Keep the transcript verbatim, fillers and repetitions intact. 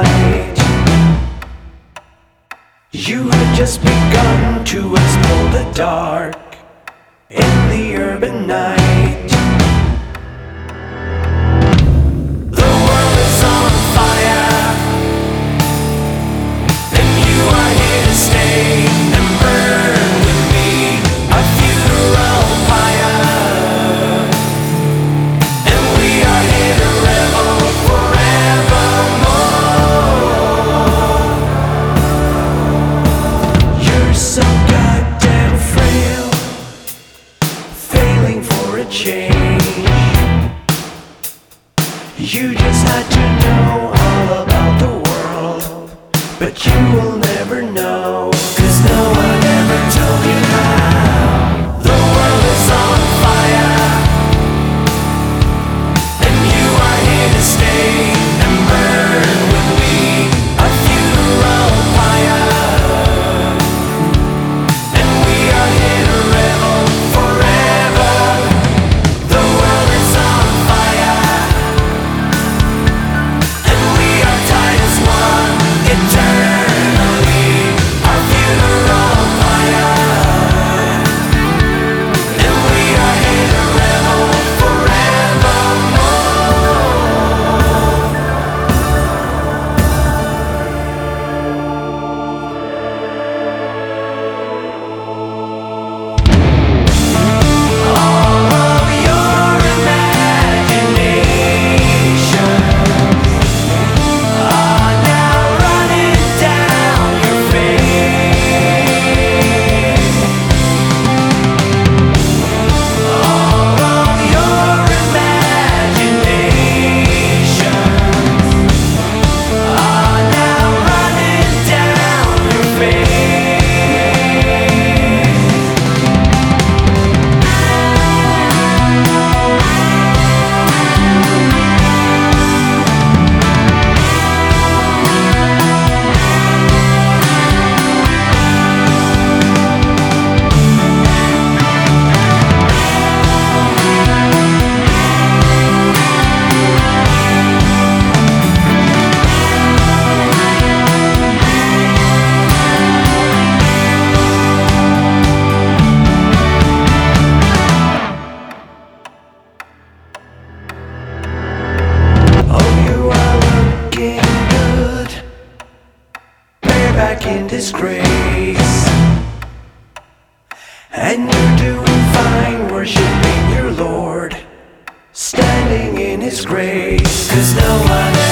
night. You had just begun to explore the dark in the urban night. The world is on fire, and you are here to stay and burn with me, a funeral pyre. And we are here to revel forevermore. You're so goddamn frail, failing for a change. You just had to know all about the world, but you will never know, 'cause no one ever told you how. The world is on fire, and you are here to stay and burn with me, a funeral pyre. And we are here to revel forever. The world is on fire, and we are tied as one eternally, our funeral pyre. And we are here to revel forevermore. All of your imaginations are now running down your face. All of your imaginations are now running down your face. Oh, you are looking good, bareback in disgrace, and you're doing fine, worshiping your Lord, standing in His grace, 'cause no one